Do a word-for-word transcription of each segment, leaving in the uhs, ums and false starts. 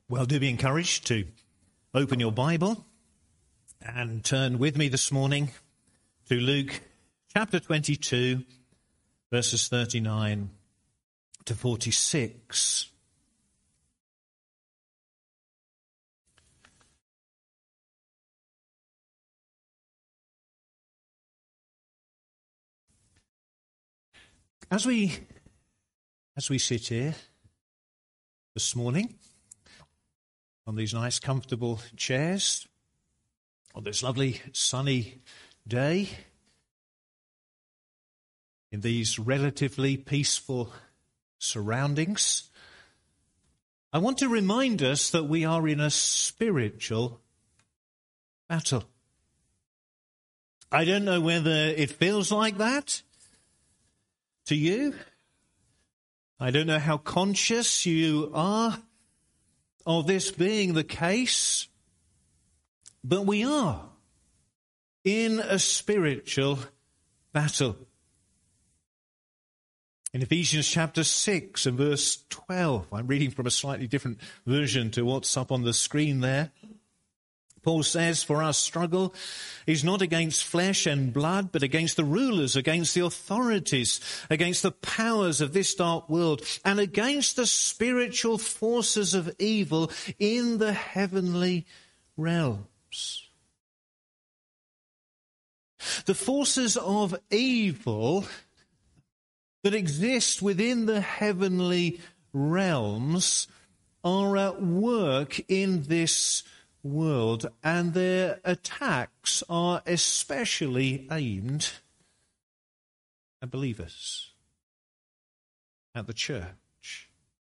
Well, do be encouraged to open your Bible and turn with me this morning to Luke chapter twenty-two, verses thirty-nine to forty-six. As we, as we sit here this morning on these nice comfortable chairs on this lovely sunny day in these relatively peaceful surroundings, I want to remind us that we are in a spiritual battle. I don't know whether it feels like that to you. I don't know how conscious you are of this being the case, but we are in a spiritual battle. In Ephesians chapter six and verse twelve, I'm reading from a slightly different version to what's up on the screen there. Paul says, "For our struggle is not against flesh and blood, but against the rulers, against the authorities, against the powers of this dark world, and against the spiritual forces of evil in the heavenly realms." The forces of evil that exist within the heavenly realms are at work in this world, and their attacks are especially aimed at believers, at the church.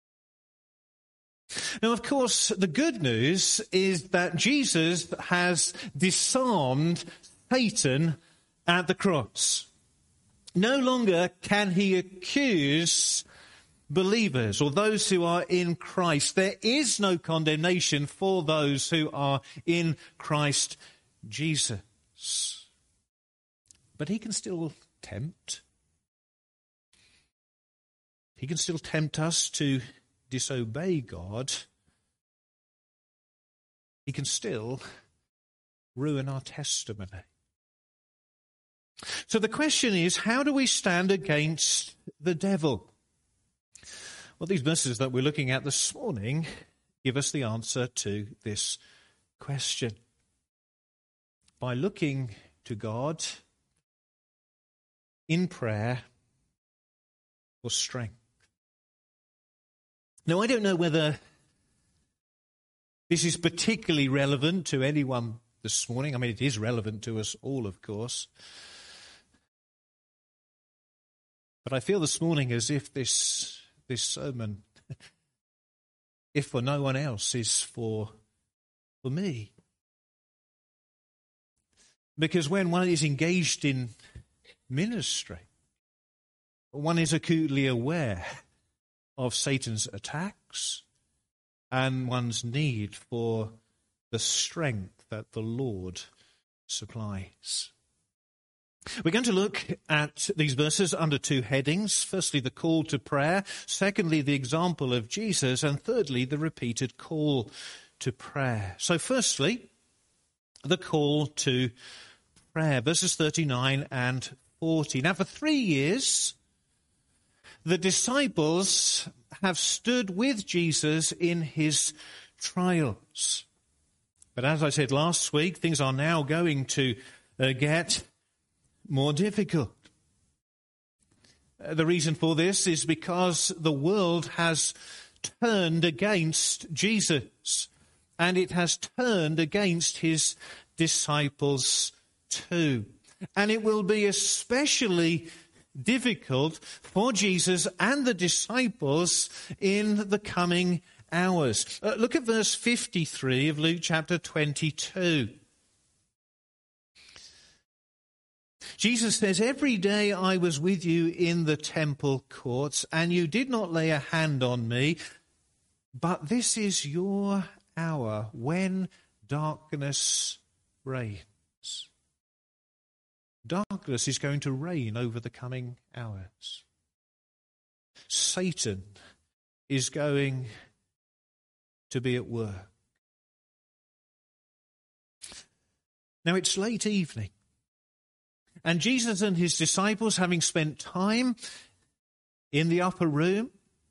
Now, of course, the good news is that Jesus has disarmed Satan at the cross. No longer can he accuse believers or those who are in Christ. There is no condemnation for those who are in Christ Jesus. But he can still tempt. He can still tempt us to disobey God. He can still ruin our testimony. So the question is, how do we stand against the devil? Well, these verses that we're looking at this morning give us the answer to this question. By looking to God in prayer for strength. Now, I don't know whether this is particularly relevant to anyone this morning. I mean, it is relevant to us all, of course. But I feel this morning as if this This sermon, if for no one else, is for, for me. Because when one is engaged in ministry, one is acutely aware of Satan's attacks and one's need for the strength that the Lord supplies. We're going to look at these verses under two headings. Firstly, the call to prayer. Secondly, the example of Jesus. And thirdly, the repeated call to prayer. So firstly, the call to prayer. Verses thirty-nine and forty. Now, for three years, the disciples have stood with Jesus in his trials. But as I said last week, things are now going to uh, get more difficult. The reason for this is because the world has turned against Jesus, and it has turned against his disciples too. And it will be especially difficult for Jesus and the disciples in the coming hours. Uh, look at verse fifty-three of Luke chapter twenty-two. Jesus says, "Every day I was with you in the temple courts, and you did not lay a hand on me, but this is your hour when darkness reigns." Darkness is going to reign over the coming hours. Satan is going to be at work. Now it's late evening, and Jesus and his disciples, having spent time in the upper room,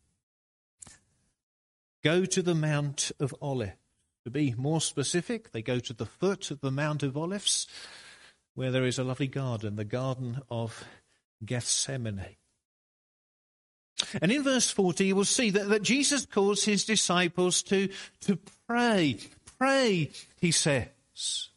go to the Mount of Olives. To be more specific, they go to the foot of the Mount of Olives, where there is a lovely garden, the Garden of Gethsemane. And in verse forty, you will see that, that Jesus calls his disciples to, to pray. Pray, he says,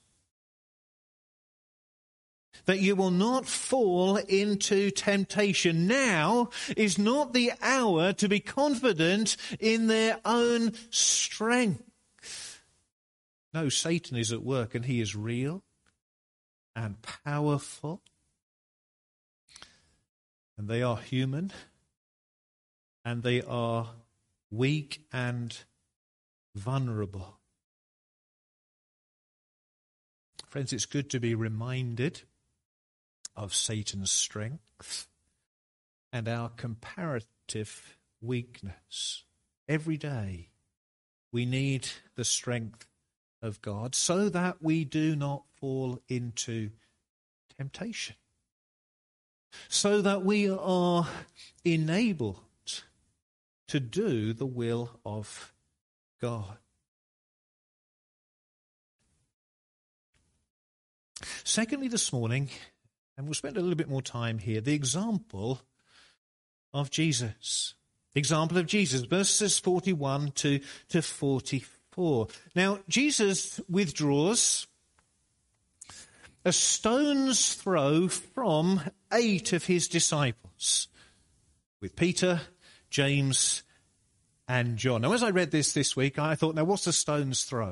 that you will not fall into temptation. Now is not the hour to be confident in their own strength. No, Satan is at work, and he is real and powerful. And they are human, and they are weak and vulnerable. Friends, it's good to be reminded of Satan's strength and our comparative weakness. Every day we need the strength of God so that we do not fall into temptation, so that we are enabled to do the will of God. Secondly, this morning, and we'll spend a little bit more time here, the example of Jesus. The example of Jesus, verses forty-one to, to forty-four. Now, Jesus withdraws a stone's throw from eight of his disciples, with Peter, James, and John. Now, as I read this this week, I thought, now, what's a stone's throw?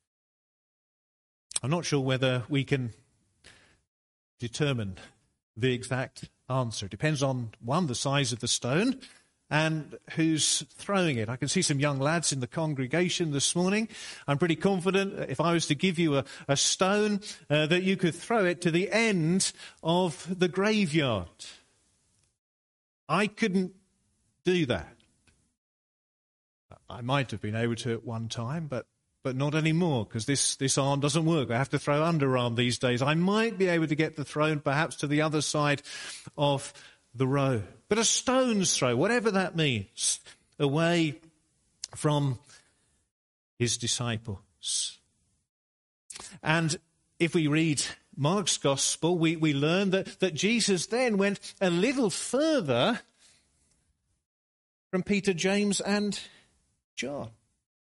I'm not sure whether we can determine the exact answer. It depends on, one, the size of the stone and who's throwing it. I can see some young lads in the congregation this morning. I'm pretty confident if I was to give you a, a stone uh, that you could throw it to the end of the graveyard. I couldn't do that. I might have been able to at one time, but But not anymore, because this, this arm doesn't work. I have to throw underarm these days. I might be able to get the throw perhaps to the other side of the road. But a stone's throw, whatever that means, away from his disciples. And if we read Mark's Gospel, we, we learn that, that Jesus then went a little further from Peter, James, and John.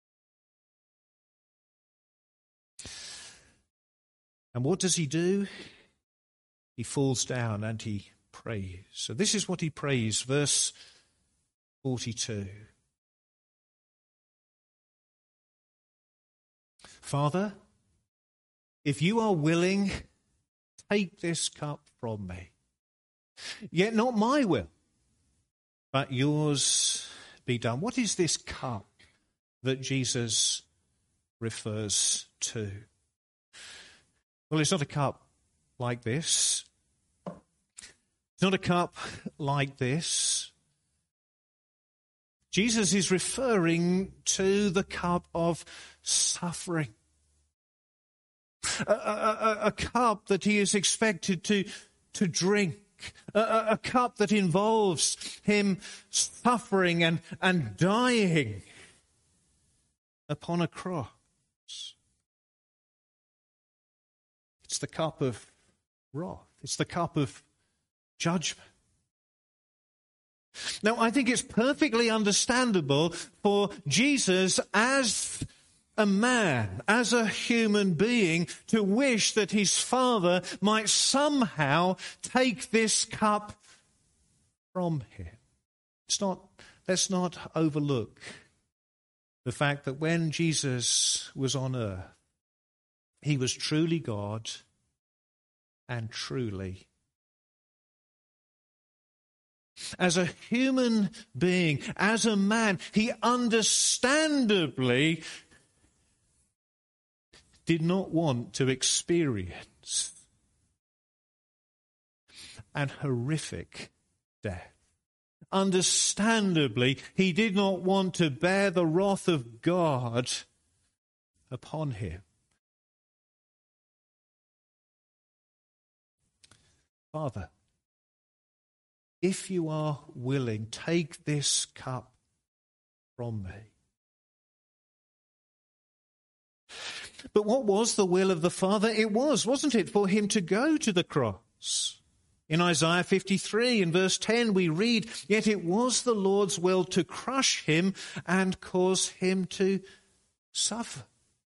And what does he do? He falls down and he prays. So this is what he prays, verse forty-two. Father, if you are willing, take this cup from me. Yet not my will, but yours be done. What is this cup that Jesus refers to? Well, it's not a cup like this. It's not a cup like this. Jesus is referring to the cup of suffering. A, a, a cup that he is expected to, to drink. A, a, a cup that involves him suffering and, and dying upon a cross. It's the cup of wrath. It's the cup of judgment. Now, I think it's perfectly understandable for Jesus as a man, as a human being, to wish that his Father might somehow take this cup from him. It's not, let's not overlook the fact that when Jesus was on earth, he was truly God and truly. As a human being, as a man, he understandably did not want to experience an horrific death. understandably, he did not want to bear the wrath of God upon him. Father, if you are willing, take this cup from me. But what was the will of the Father? It was, wasn't it, for him to go to the cross? In Isaiah fifty-three, in verse ten, we read, "Yet it was the Lord's will to crush him and cause him to suffer."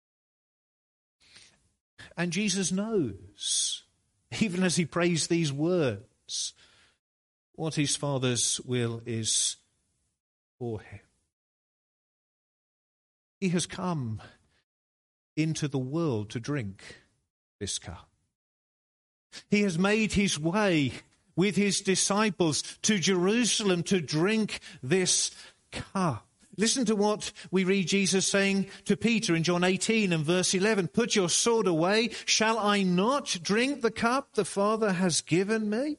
And Jesus knows, even as he prays these words, what his Father's will is for him. He has come into the world to drink this cup. He has made his way with his disciples to Jerusalem to drink this cup. Listen to what we read Jesus saying to Peter in John eighteen and verse eleven. "Put your sword away. Shall I not drink the cup the Father has given me?"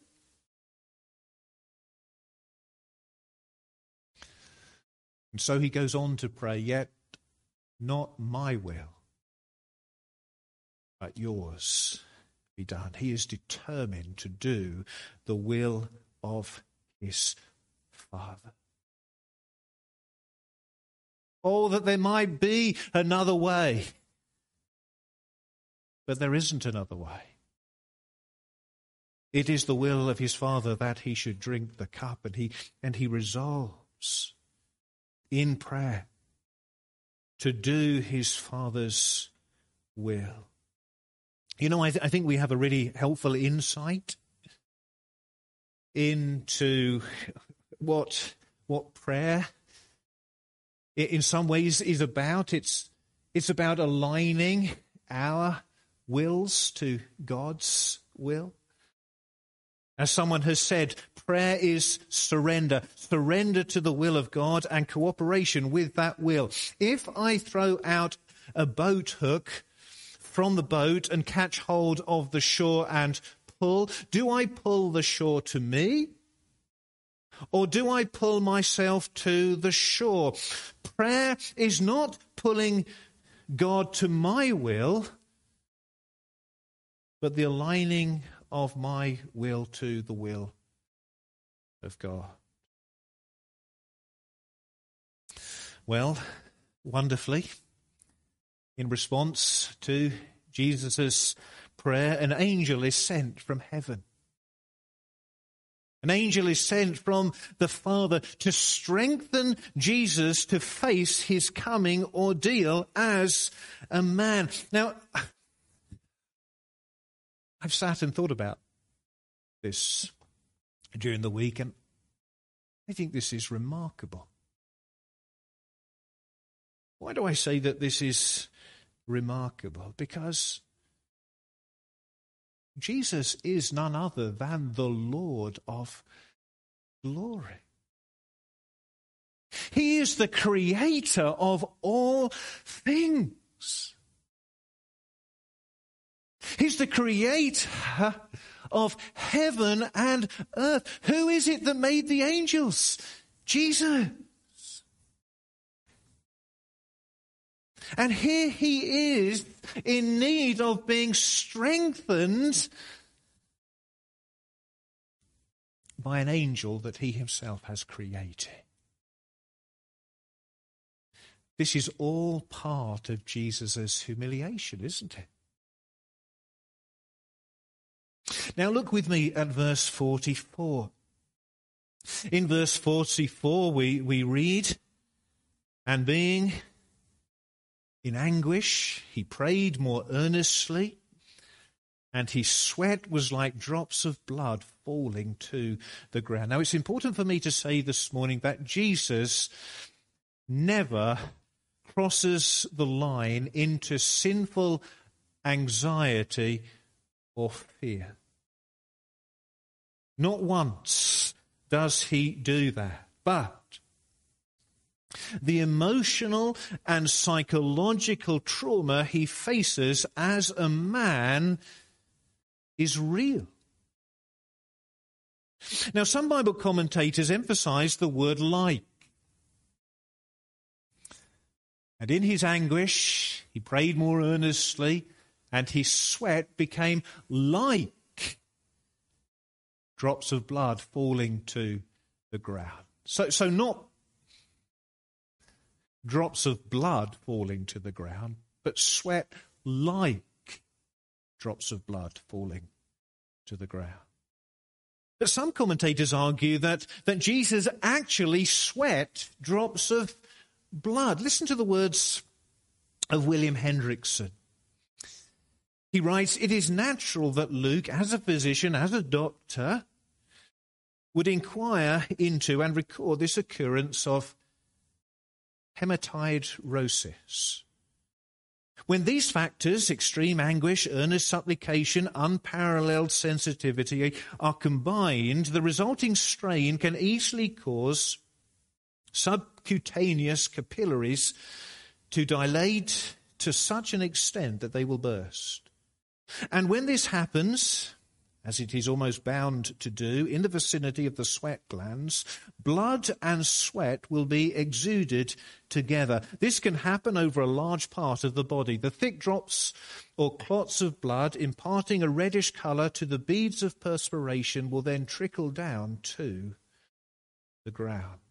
And so he goes on to pray, "Yet not my will, but yours be done." He is determined to do the will of his Father. Oh, that there might be another way. But there isn't another way. It is the will of his Father that he should drink the cup, and he, and he resolves in prayer to do his Father's will. You know, I, th- I think we have a really helpful insight into what what prayer in some ways is about. It's it's about aligning our wills to God's will. As someone has said, prayer is surrender. Surrender to the will of God and cooperation with that will. If I throw out a boat hook from the boat and catch hold of the shore and pull, do I pull the shore to me? Or do I pull myself to the shore? Prayer is not pulling God to my will, but the aligning of my will to the will of God. Well, wonderfully, in response to Jesus' prayer, an angel is sent from heaven. An angel is sent from the Father to strengthen Jesus to face his coming ordeal as a man. Now, I've sat and thought about this during the week, and I think this is remarkable. Why do I say that this is remarkable? Because Jesus is none other than the Lord of glory. He is the creator of all things. He's the creator of heaven and earth. Who is it that made the angels? Jesus. And here he is in need of being strengthened by an angel that he himself has created. This is all part of Jesus' humiliation, isn't it? Now look with me at verse forty-four. In verse forty-four we, we read, "And being in anguish, he prayed more earnestly, and his sweat was like drops of blood falling to the ground." Now, it's important for me to say this morning that Jesus never crosses the line into sinful anxiety or fear. Not once does he do that. But the emotional and psychological trauma he faces as a man is real. Now, some Bible commentators emphasize the word like. And in his anguish, he prayed more earnestly, and his sweat became like drops of blood falling to the ground. So, so not drops of blood falling to the ground, but sweat like drops of blood falling to the ground. But some commentators argue that, that Jesus actually sweat drops of blood. Listen to the words of William Hendrickson. He writes, "It is natural that Luke, as a physician, as a doctor, would inquire into and record this occurrence of hematidrosis. When these factors, extreme anguish, earnest supplication, unparalleled sensitivity, are combined, the resulting strain can easily cause subcutaneous capillaries to dilate to such an extent that they will burst. And when this happens, as it is almost bound to do, in the vicinity of the sweat glands, blood and sweat will be exuded together. This can happen over a large part of the body. The thick drops or clots of blood, imparting a reddish colour to the beads of perspiration, will then trickle down to the ground."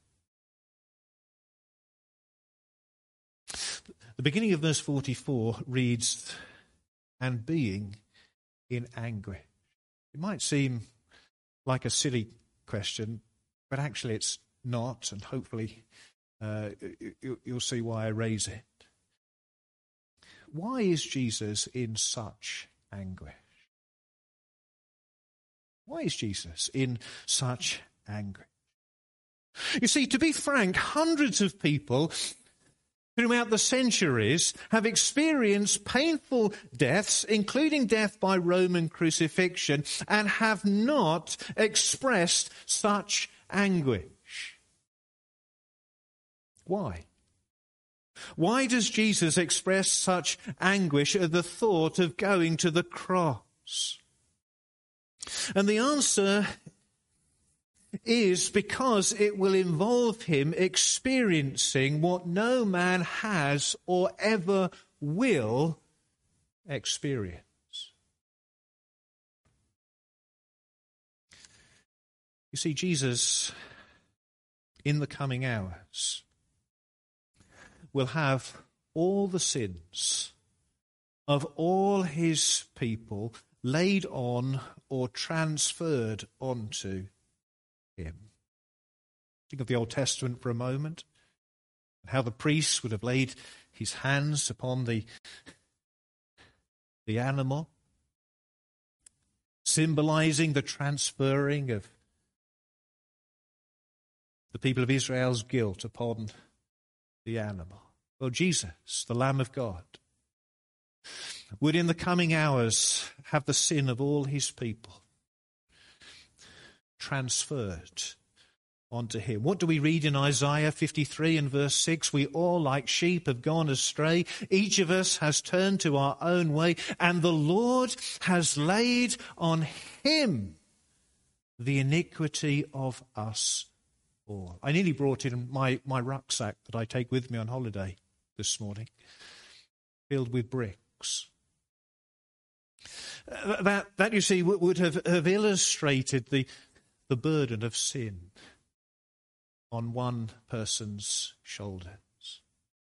The beginning of verse forty-four reads, "And being in anguish." It might seem like a silly question, but actually it's not, and hopefully uh, you'll see why I raise it. Why is Jesus in such anguish? Why is Jesus in such anguish? You see, to be frank, hundreds of people throughout the centuries have experienced painful deaths, including death by Roman crucifixion, and have not expressed such anguish. Why? Why does Jesus express such anguish at the thought of going to the cross? And the answer is because it will involve him experiencing what no man has or ever will experience. You see, Jesus, in the coming hours, will have all the sins of all his people laid on or transferred onto him. Think of the Old Testament for a moment, and how the priests would have laid his hands upon the, the animal, symbolizing the transferring of the people of Israel's guilt upon the animal. Well, Jesus, the Lamb of God, would in the coming hours have the sin of all his people transferred onto him. What do we read in Isaiah fifty-three and verse six? "We all like sheep have gone astray. Each of us has turned to our own way, and the Lord has laid on him the iniquity of us all." I nearly brought in my, my rucksack that I take with me on holiday this morning, filled with bricks. Uh, that, that, you see, would have, have illustrated the the burden of sin on one person's shoulders.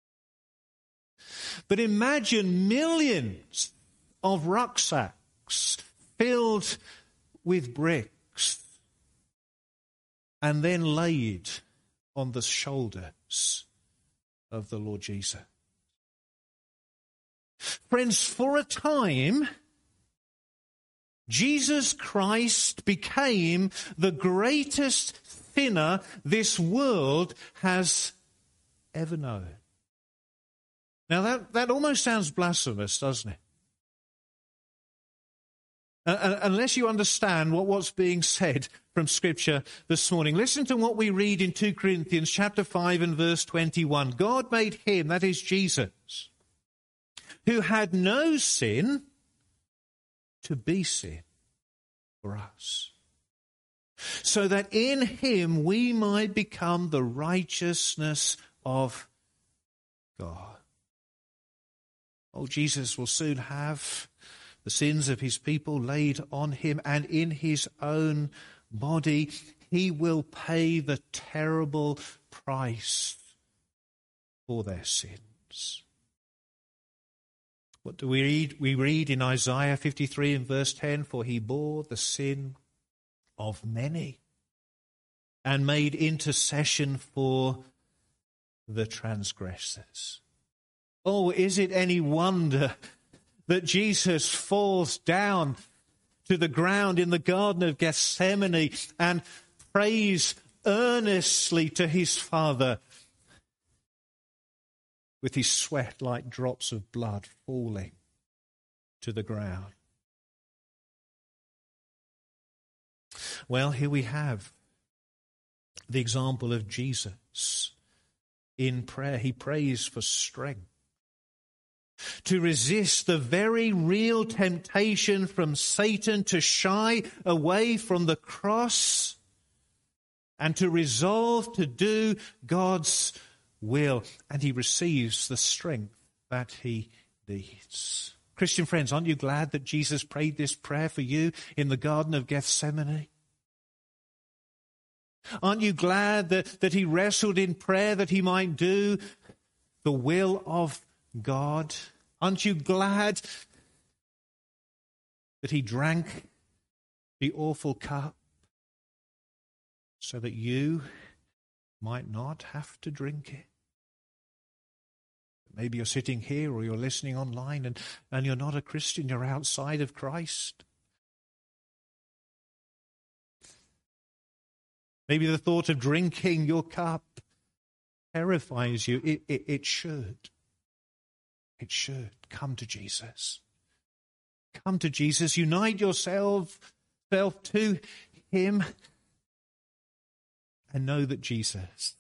But imagine millions of rucksacks filled with bricks and then laid on the shoulders of the Lord Jesus. Friends, for a time, Jesus Christ became the greatest sinner this world has ever known. Now that, that almost sounds blasphemous, doesn't it? Uh, unless you understand what, what's being said from Scripture this morning. Listen to what we read in Second Corinthians chapter five and verse twenty-one. God made him, that is Jesus, who had no sin, to be sin for us, so that in him we might become the righteousness of God. Oh, Jesus will soon have the sins of his people laid on him, and in his own body he will pay the terrible price for their sins. What do we read? We read in Isaiah fifty-three and verse ten, for he bore the sin of many and made intercession for the transgressors. Oh, is it any wonder that Jesus falls down to the ground in the Garden of Gethsemane and prays earnestly to his Father with his sweat like drops of blood falling to the ground? Well, here we have the example of Jesus in prayer. He prays for strength to resist the very real temptation from Satan to shy away from the cross and to resolve to do God's will. And he receives the strength that he needs. Christian friends, aren't you glad that Jesus prayed this prayer for you in the Garden of Gethsemane? Aren't you glad that, that he wrestled in prayer that he might do the will of God? Aren't you glad that he drank the awful cup so that you might not have to drink it? Maybe you're sitting here or you're listening online and, and you're not a Christian, you're outside of Christ. Maybe the thought of drinking your cup terrifies you. It, it, it should. It should. Come to Jesus. Come to Jesus. Unite yourself self to him and know that Jesus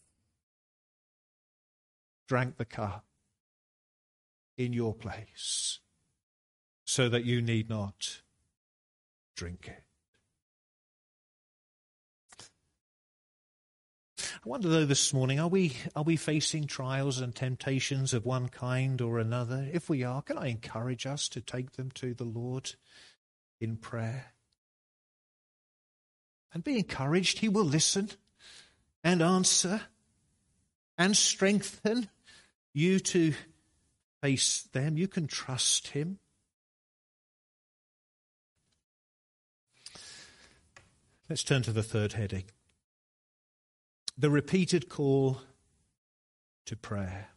drank the cup in your place so that you need not drink it. I wonder though this morning, are we are we facing trials and temptations of one kind or another? If we are, can I encourage us to take them to the Lord in prayer? And be encouraged. He will listen and answer and strengthen you to face them. You can trust him. Let's turn to the third heading. The repeated call to prayer.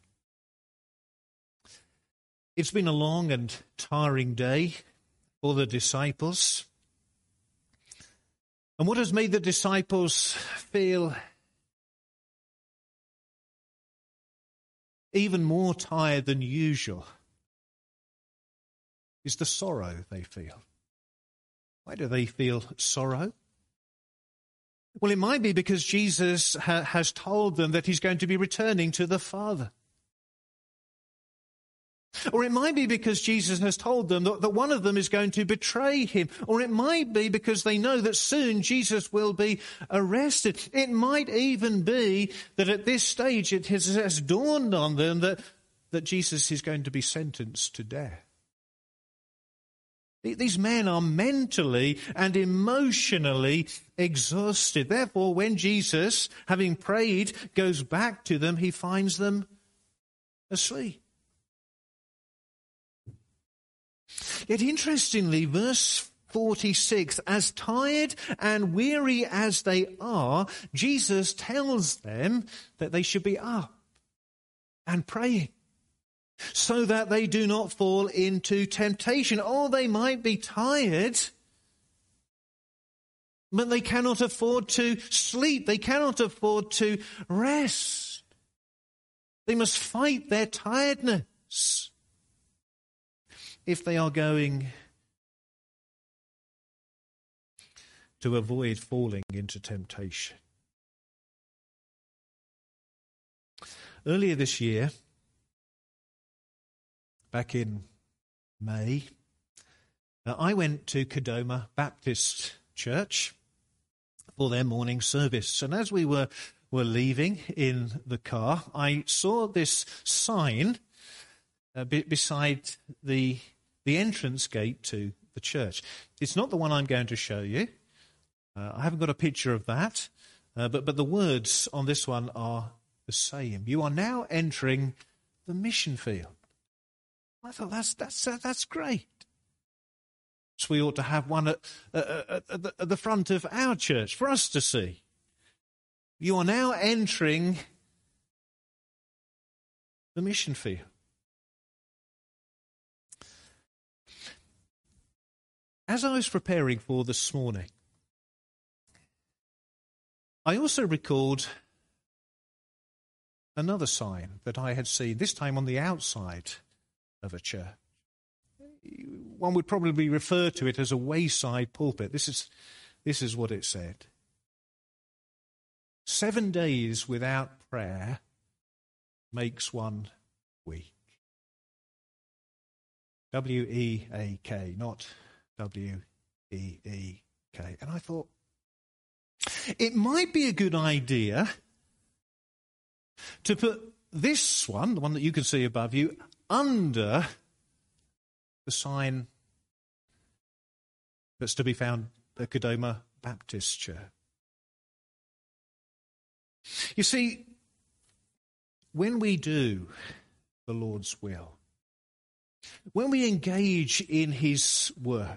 It's been a long and tiring day for the disciples. And what has made the disciples feel even more tired than usual is the sorrow they feel. Why do they feel sorrow? Well, it might be because Jesus ha- has told them that he's going to be returning to the Father. Or it might be because Jesus has told them that, that one of them is going to betray him. Or it might be because they know that soon Jesus will be arrested. It might even be that at this stage it has, has dawned on them that, that Jesus is going to be sentenced to death. These men are mentally and emotionally exhausted. Therefore, when Jesus, having prayed, goes back to them, he finds them asleep. Yet interestingly, verse forty-six, as tired and weary as they are, Jesus tells them that they should be up and praying, so that they do not fall into temptation. Or they might be tired, but they cannot afford to sleep. They cannot afford to rest. They must fight their tiredness if they are going to avoid falling into temptation. Earlier this year, back in May, uh, I went to Kadoma Baptist Church for their morning service. And as we were, were leaving in the car, I saw this sign uh, be- beside the, the entrance gate to the church. It's not the one I'm going to show you. Uh, I haven't got a picture of that, uh, but, but the words on this one are the same. You are now entering the mission field. I thought, that's that's uh, that's great. So we ought to have one at, uh, at, at, the, at the front of our church for us to see. You are now entering the mission field. As I was preparing for this morning, I also recalled another sign that I had seen, this time on the outside of a church. One would probably refer to it as a wayside pulpit. This is, this is what it said. Seven days without prayer makes one weak. W E A K, not W E E K. And I thought, it might be a good idea to put this one, the one that you can see above you, under the sign that's to be found at Kadoma Baptist Church. You see, when we do the Lord's will, when we engage in his work,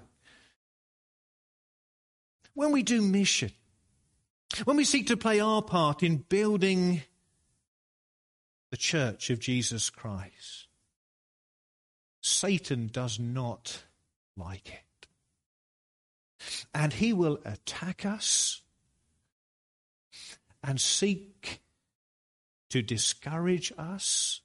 when we do mission, when we seek to play our part in building the church of Jesus Christ, Satan does not like it. And he will attack us and seek to discourage us,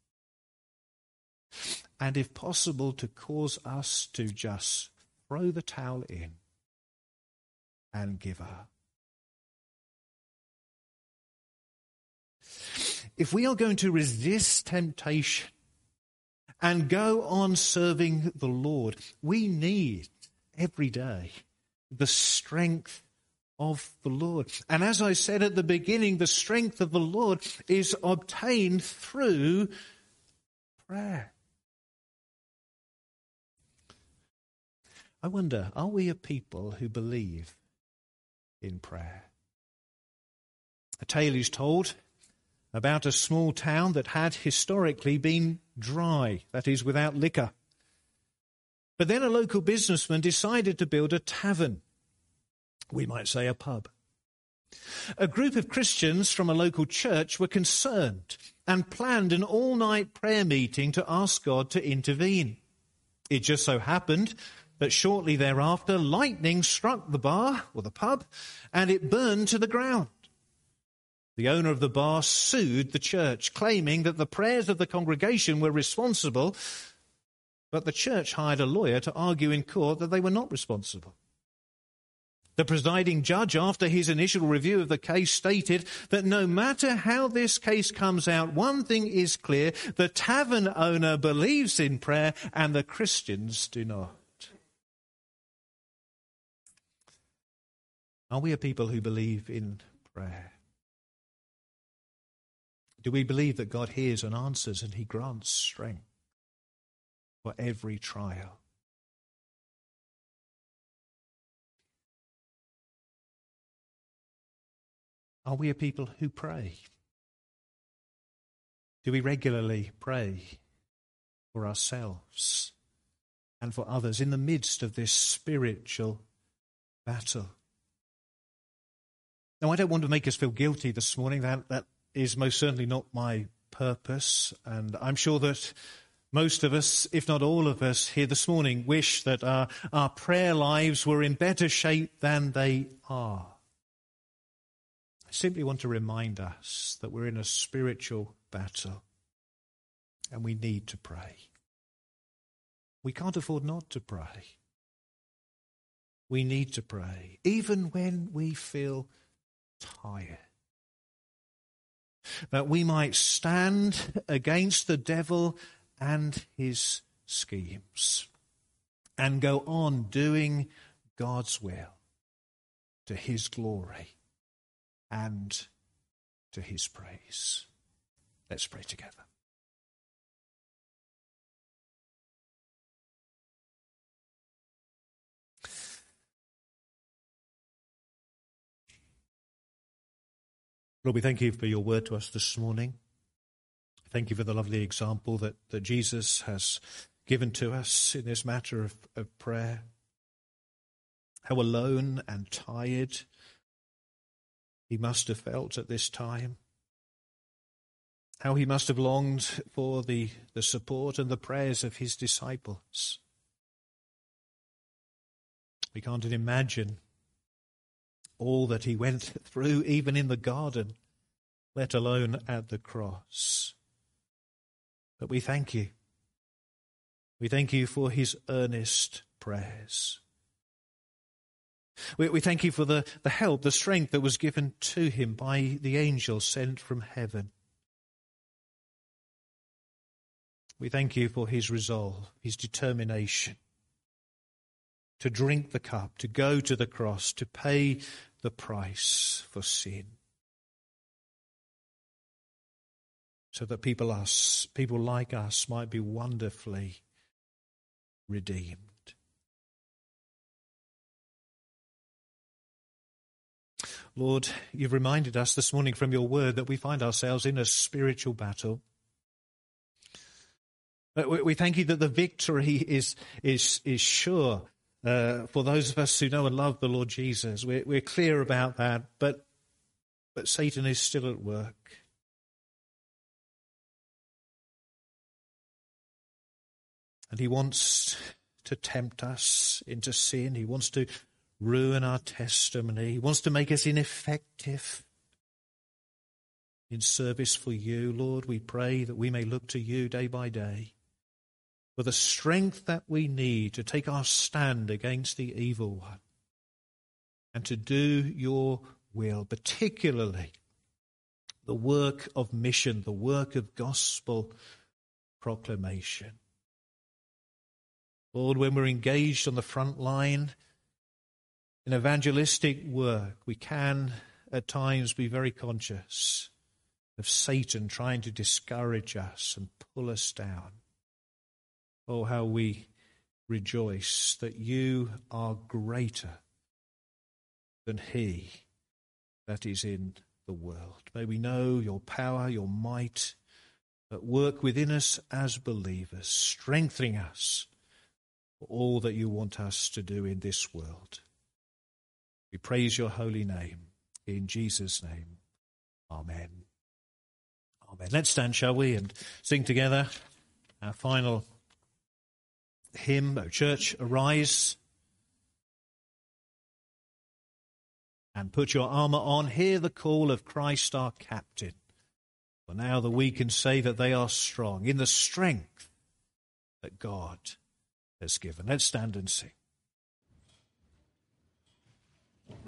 and if possible to cause us to just throw the towel in and give up. If we are going to resist temptation and go on serving the Lord, we need every day the strength of the Lord. And as I said at the beginning, the strength of the Lord is obtained through prayer. I wonder, are we a people who believe in prayer? A tale is told about a small town that had historically been dry, that is, without liquor. But then a local businessman decided to build a tavern. We might say a pub. A group of Christians from a local church were concerned and planned an all-night prayer meeting to ask God to intervene. It just so happened that shortly thereafter, lightning struck the bar, or the pub, and it burned to the ground. The owner of the bar sued the church, claiming that the prayers of the congregation were responsible, but the church hired a lawyer to argue in court that they were not responsible. The presiding judge, after his initial review of the case, stated that no matter how this case comes out, one thing is clear: the tavern owner believes in prayer and the Christians do not. Are we a people who believe in prayer? Do we believe that God hears and answers and he grants strength for every trial? Are we a people who pray? Do we regularly pray for ourselves and for others in the midst of this spiritual battle? Now, I don't want to make us feel guilty this morning. That, that is most certainly not my purpose. And I'm sure that most of us, if not all of us here this morning, wish that our, our prayer lives were in better shape than they are. I simply want to remind us that we're in a spiritual battle and we need to pray. We can't afford not to pray. We need to pray, even when we feel tired. That we might stand against the devil and his schemes and go on doing God's will. to his glory and to his praise. Let's pray together. Lord, we thank you for your word to us this morning. Thank you for the lovely example that, that Jesus has given to us in this matter of, of prayer. How alone and tired he must have felt at this time. How he must have longed for the, the support and the prayers of his disciples. We can't imagine all that he went through, even in the garden, let alone at the cross. But we thank you. We thank you for his earnest prayers. We, we thank you for the, the help, the strength that was given to him by the angel sent from heaven. We thank you for his resolve, his determination to drink the cup, to go to the cross, to pay the price for sin, so that people us, people like us might be wonderfully redeemed. Lord, you've reminded us this morning from your word that we find ourselves in a spiritual battle. We thank you that the victory is, is, is sure. Uh, for those of us who know and love the Lord Jesus, we're, we're clear about that, but but Satan is still at work. And he wants to tempt us into sin. He wants to ruin our testimony. He wants to make us ineffective in service for you. Lord, we pray that we may look to you day by day for the strength that we need to take our stand against the evil one and to do your will, particularly the work of mission, the work of gospel proclamation. Lord, when we're engaged on the front line in evangelistic work, we can at times be very conscious of Satan trying to discourage us and pull us down. Oh, how we rejoice that you are greater than he that is in the world. May we know your power, your might at work within us as believers, strengthening us for all that you want us to do in this world. We praise your holy name. In Jesus' name, amen. Amen. Let's stand, shall we, and sing together our final hymn. O church, arise and put your armour on. Hear the call of Christ our captain. For now the weak can say that they are strong in the strength that God has given. Let's stand and sing.